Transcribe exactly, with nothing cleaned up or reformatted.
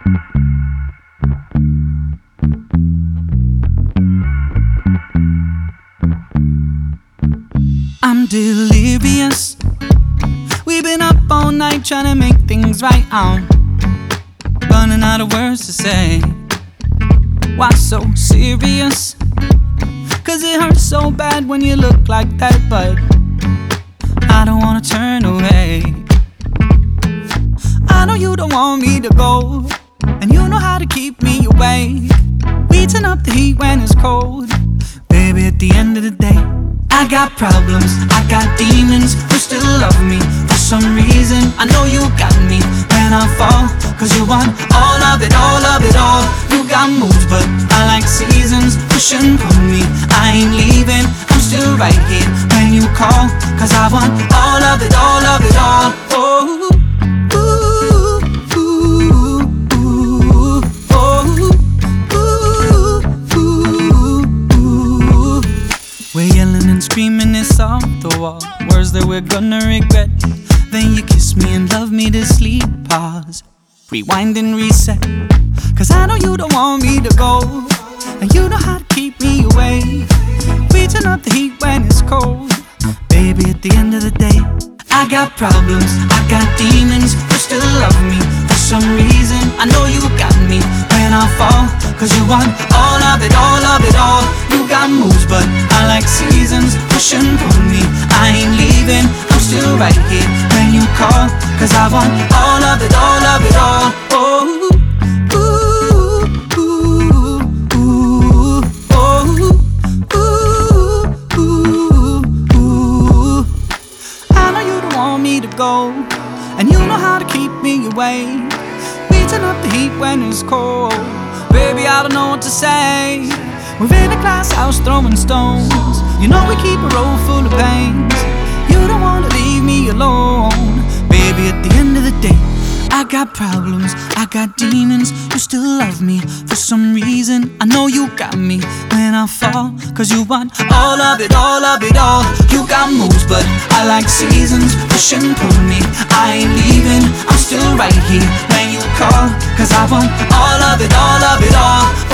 I'm delirious. We've been up all night trying to make things right. I'm running out of words to say. Why so serious? Cause it hurts so bad when you look like that, but I don't wanna turn away. I know you don't want me to go, and you know how to keep me awake. We turn up the heat when it's cold. Baby, at the end of the day, I got problems, I got demons who still love me. For some reason, I know you got me when I fall. Cause you want all of it, all of it all. You got moves, but I like seasons. Push and pull me, I ain't leaving. I'm still right here when you call. Cause I want all of it, all of it all. Oh, we're yelling and screaming, it's off the wall. Words that we're gonna regret. Then you kiss me and love me to sleep. Pause, rewind and reset. Cause I know you don't want me to go, and you know how to keep me away. We turn up the heat when it's cold. Baby, at the end of the day, I got problems, I got demons who still love me. For some reason, I know you got me when I fall. Cause you want all of it, all of it all. You got moves, but I like seasons. Push and pull me, I ain't leaving. I'm still right here when you call. Cause I want all of it, all of it all. Oh, ooh, ooh, ooh, oh, ooh, ooh, ooh. I know you don't want me to go, and you know how to keep me away. We turn up the heat when it's cold. Baby, I don't know what to say. We're in a glass house throwing stones. You know we keep a road full of pains. You don't wanna leave me alone. Baby, at the end of the day, I got problems, I got demons who still love me. For some reason, I know you got me when I fall. Cause you want all of it, all of it all. You got moves, but I like seasons. Push and pull me, I ain't leaving. I'm still right here when you call. Cause I want all of it, all of it all.